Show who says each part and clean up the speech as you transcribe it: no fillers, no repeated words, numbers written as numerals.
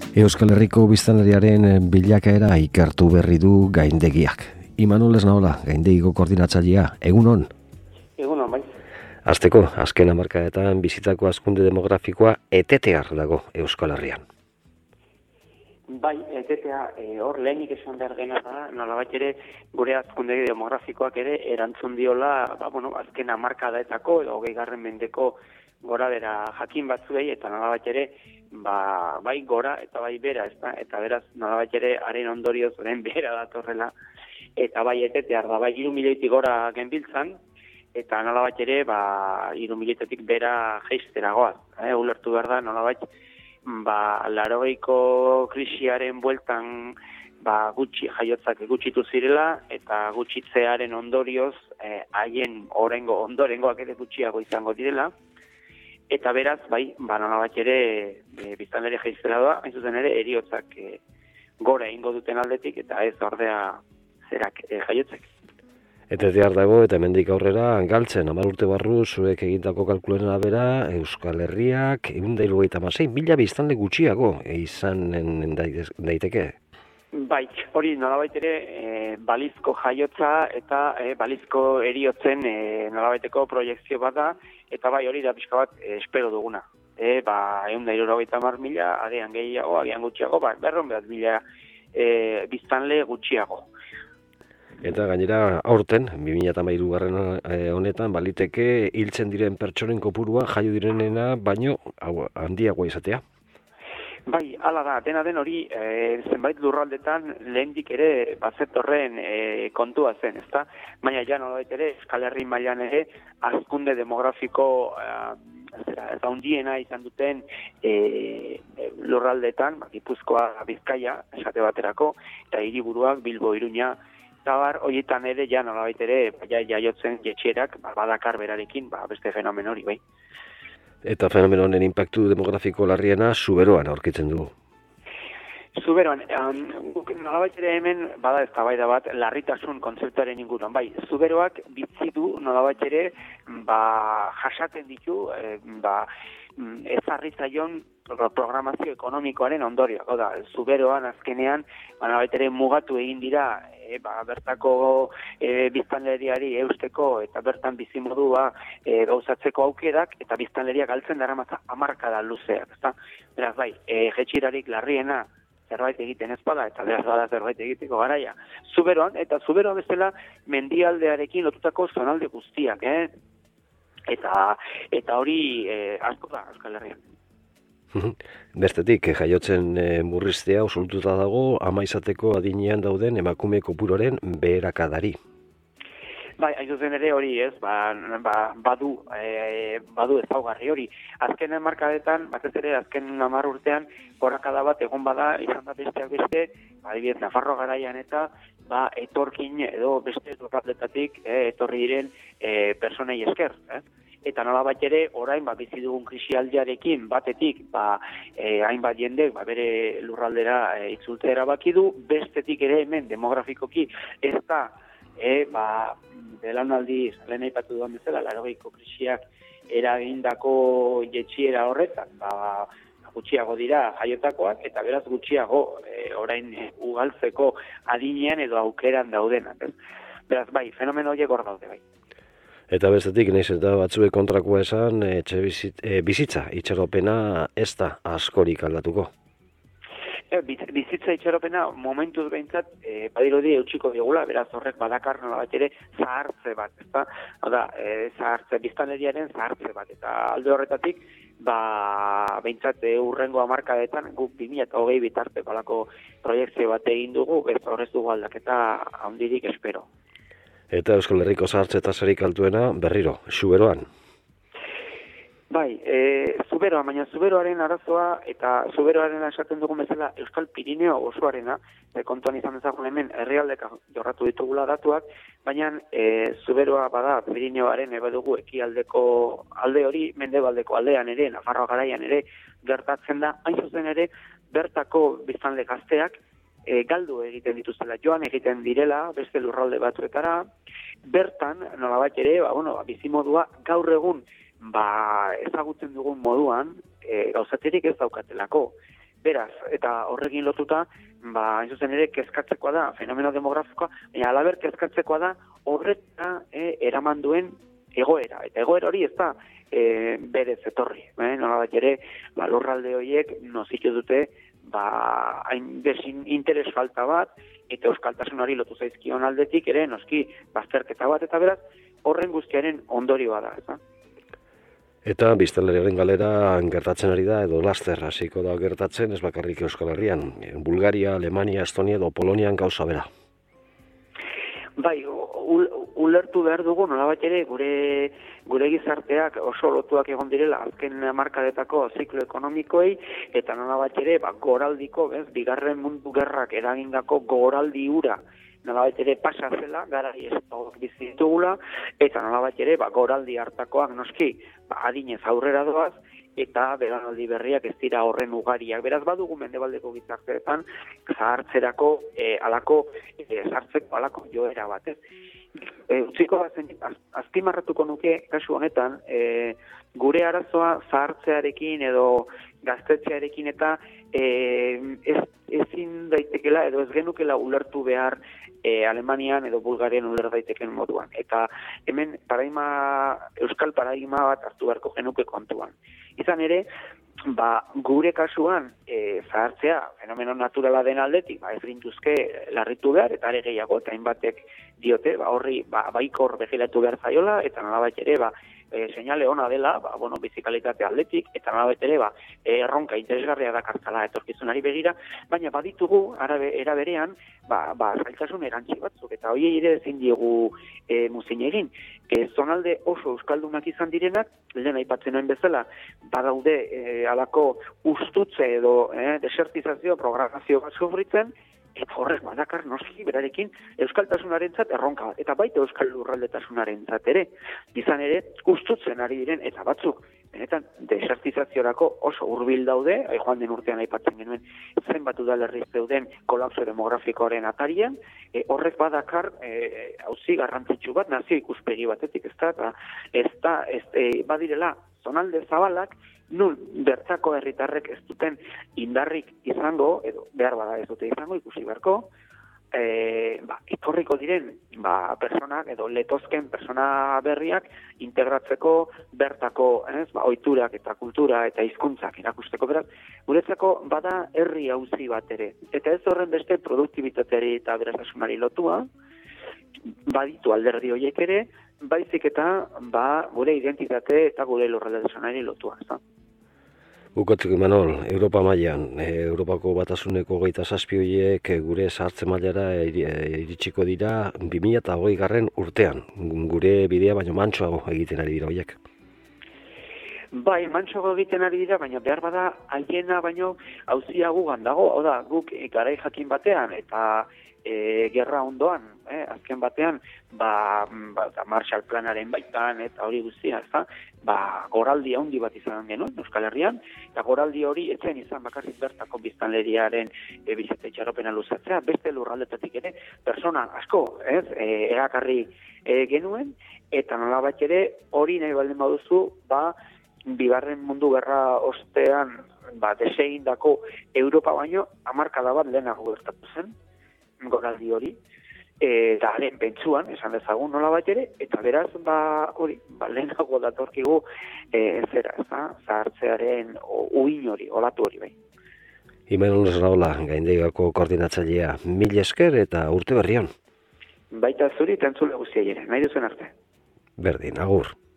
Speaker 1: Euskal Herriko biztanleriaren bilakaera ikertu berri du gaindegiak. Imanol Esnaola, gaindegiko koordinatzailea, egunon?
Speaker 2: Egunon, bai.
Speaker 1: Hasteko, azken hamarkadetan bizitako hazkunde demografikoa etetear dago Euskal Herrian.
Speaker 2: Bai, etetea hor lehenik esan behar gena da, nolabait ere gure hazkunde demografikoak ere erantzun diola, azken hamarkadaetako edo 20. mendeko gorabehera jakin batzuei eta nolabait ere bai gora eta bai bera, ezta? Eta beraz nolabait ere haren ondorioz orain behera datorrela eta bai etetear da, bai 3 milioitik gora genbiltzan eta nolabait ere 3 milioitik bera jeistera goaz. Ulertu behar da nolabait 80ko krisiaren bueltan jaiotzak gutxitu zirela eta gutxitzearen ondorioz haien ondorengoak ere gutxiago izango direla. Eta beraz, nolabait ere biztanleria jaistera da, hain zuzen ere heriotzak gora egingo duten aldetik eta ez ordea jaiotzek.
Speaker 1: Etetear dago eta hemendik aurrera galtzen 10 urte barru zuek egindako kalkulen arabera Euskal Herriak 176.000 biztanle gutxiago izanen daiteke.
Speaker 2: Bai, hori nolabait ere balizko jaiotza eta balizko heriotzen nolabaiteko proiekzio bat da, eta bai hori da pixka bat espero duguna. 170.000, agian gehiago, agian gutxiago, 200.000 biztanle gutxiago.
Speaker 1: Eta gainera aurten, 2013 honetan, baliteke hiltzen diren pertsonen kopurua jaio direnena baino handiagoa izatea.
Speaker 2: Bai, hala da, dena den hori zenbait lurraldetan lehendik ere bazetorren kontua zen, ezta? Baina ja nolabait ere Euskal Herri mailan ere hazkunde demografiko handiena izan duten lurraldetan, Gipuzkoa, Bizkaia, esate baterako, eta hiriburuak Bilbo, Iruña, eta horietan ere ja nolabait ere jaiotzen jetxerak badakar berarekin beste fenomen hori, bai.
Speaker 1: Eta fenomeno honen inpaktu demografiko larriena Zuberoan aurkitzen dugu.
Speaker 2: Zuberoan, nolabait ere hemen bada eztabaida bat larritasun kontzeptuaren inguruan. Bai, Zuberoak bizi du nolabait ere jasaten ditu ezarri zaion programazio ekonomikoaren ondorioak. Hau da, Zuberoan azkenean nolabait ere mugatu egin dira bertako biztanleriari eusteko eta bertan bizimodua gauzatzeko aukerak eta biztanleria galtzen daramatza hamarkada luzeak, ezta? Beraz bai, jetxirarik larriena zerbait egiten ez bada eta beraz bada zerbait egiteko garaia. Zuberoan eta Zuberoa bezala mendialdearekin lotutako zonalde guztiak, eta hori asko da Euskal Herrian.
Speaker 1: Bestetik, jaiotzen murriztea usultuta dago ama izateko adinean dauden emakume kopuruaren beherakadari.
Speaker 2: Bai, hain zuzen ere hori ez, badu ezaugarri hori. Azken hamarkadetan, batez ere azken 10 urtean, gorakada bat egon bada, izan da besteak beste, adibidez Nafarroa garaian eta etorkin edo beste lurraldetatik etorri diren personei esker, Eta nolabait ere, orain bizi dugun krisialdiarekin batetik hainbat jendek bere lurraldera itzultzea erabaki du, bestetik ere hemen demografikoki ez da belaunaldi lehen aipatu duan bezala 80ko krisiak eragindako jetxiera horretan gutxiago dira jaiotakoak eta beraz gutxiago orain ugaltzeko adinean edo aukeran daudenak. Beraz bai, fenomeno horiek hor daude bai.
Speaker 1: Eta bestetik, nahiz eta batzuek kontrakoa esan, bizitza itxaropena ez da askorik aldatuko.
Speaker 2: Bizitza itxaropena momentuz behintzat badirudi eutsiko digula, beraz horrek badakar nolabait ere zahartze bat, ezta? Oda, biztanleriaren zahartze bat, eta alde horretatik behintzat hurrengo hamarkadetan guk 2020 bitarteko alako proiektzio bat egin dugu, horrez dugu aldaketa handirik espero.
Speaker 1: Eta Euskal Herriko zahartze tasarik altuena berriro, Zuberoan.
Speaker 2: Bai, Zuberoan, baina Zuberoaren arazoa eta Zuberoaren esaten dugun bezala Euskal Pirineo osoarena, kontuan izan dezagun hemen herrialdeka jorratu ditugula datuak, baina Zuberoa bada Pirineoaren dugu ekialdeko alde hori, mendebaldeko aldean ere, Nafarroa garaian ere gertatzen da, hain zuzen ere bertako biztanle gazteak galdu egiten dituztela, joan egiten direla beste lurralde batzuetara, bertan nolabait ere, bizimodua gaur egun ezagutzen dugun moduan gauzatzerik ez daukatelako. Beraz, eta horrekin lotuta, hain zuzen ere, kezkatzekoa da, fenomeno demografikoa, baina alaber kezkatzekoa da, horreta eraman duen egoera. Eta egoera hori ez da berez etorri. Nolabait ere, lurralde horiek nozitu dute, hain interes falta bat, eta euskaltasunari lotu zaizkion aldetik ere, noski, bazterketa bat, eta beraz, horren guztiaren ondorioa da, ez da?
Speaker 1: Eta biztanleriaren galera gertatzen ari da, edo laster hasiko da gertatzen, ez bakarrik Euskal Herrian. Bulgaria, Alemania, Estonia edo Polonian gauza bera.
Speaker 2: Bai, ulertu behar dugu, nolabait ere, gure gizarteak oso lotuak egon direla azken hamarkadetako ziklo ekonomikoei, eta nolabait ere, goraldiko, bigarren mundu gerrak eragindako goraldi hura, nolabait ere pasa zela, garai estok bizi ditugula, eta nolabait ere, goraldi hartakoak noski, adinez aurrera doaz, eta belaunaldi berriak ez dira horren ugariak. Beraz badugu mendebaldeko gizarteetan zahartzerako sartzeko alako joera bat, ez? Utziko bazen, azpimarratuko nuke kasu honetan, gure arazoa zahartzearekin edo gaztetzearekin eta ezin daitekela edo ez genukela ulertu behar Alemanian edo Bulgarian uler daiteken moduan. Eta hemen euskal paradigma bat hartu beharko genuke kontuan. Izan ere, gure kasuan zahartzea fenomeno naturala den aldetik, ez gintuzke larritu behar, eta are gehiago, eta hainbatek diote, horri baikor begiratu behar zaiola, eta nolabait ere, seinale ona dela, bizikalitate aldetik, eta nolabait ere, erronka interesgarria dakartzala etorkizunari begira, baina baditugu, era berean, zailtasun erantzi batzuk, eta horiei ere ezin diegu muzin egin. Zonalde oso euskaldunak izan direnak, lehen aipatzen nuen bezala, badaude alako ustutze edo desertizazio programazio bat sufritzen, eta horrek badakar noski berarekin euskaltasunarentzat erronka bat, eta baita euskal lurraldetasunarentzat ere, izan ere ustutzen ari diren, eta batzuk, benetan desertizaziorako oso hurbil daude, joan den urtean aipatzen genuen zenbat udalerri zeuden kolapso demografikoaren atarian, horrek badakar auzi garrantzitsu bat nazio ikuspegi batetik, badirela zonalde zabalak, nun bertako herritarrek ez duten indarrik izango, edo behar bada ez dute izango, ikusi beharko, etorriko diren personak edo letozken persona berriak integratzeko bertako ohiturak eta kultura eta hizkuntzak erakusteko, beraz, guretzako bada herri auzi bat ere. Eta ez horren beste produktibitateari eta aberastasunari lotua, baditu alderdi horiek ere, baizik eta gure identitate eta gure lurraldetasunari lotua, ez da?
Speaker 1: Bukatzeko, Imanol, Europa mailan, Europako Batasuneko 27 horiek gure zahartze mailara iritsiko dira 2020 urtean. Gure bidea baino mantsoago egiten ari dira horiek.
Speaker 2: Bai, mantsoago egiten ari dira, baina behar bada haiena baino auzia gugan dago. Hau da, guk garai jakin batean eta gerra ondoan, azken batean, Marshall Planaren baitan eta hori guztia, goraldi handi bat izan genuen Euskal Herrian, eta goraldi hori etzen izan bakarrik bertako biztanleriaren bizitza itxaropena luzatzea, beste lurraldetatik ere, persona asko, erakarri genuen, eta nolabait ere hori nahi baldin baduzu, bigarren mundu gerra ostean, deseindako Europa baino, hamarkada bat lehenago gertatu zen, goraldi hori, eta haren pentsuan, esan dezagun nola bat ere, eta beraz, hori, lehenago datorkigu zahartzearen uin hori, olatu hori bai.
Speaker 1: Imanol Esnaola, Gaindegiako koordinatzailea, mil esker eta urte berri on.
Speaker 2: Baita zuri, eta entzule guztia ere, nahi duzen arte.
Speaker 1: Berdin, agur.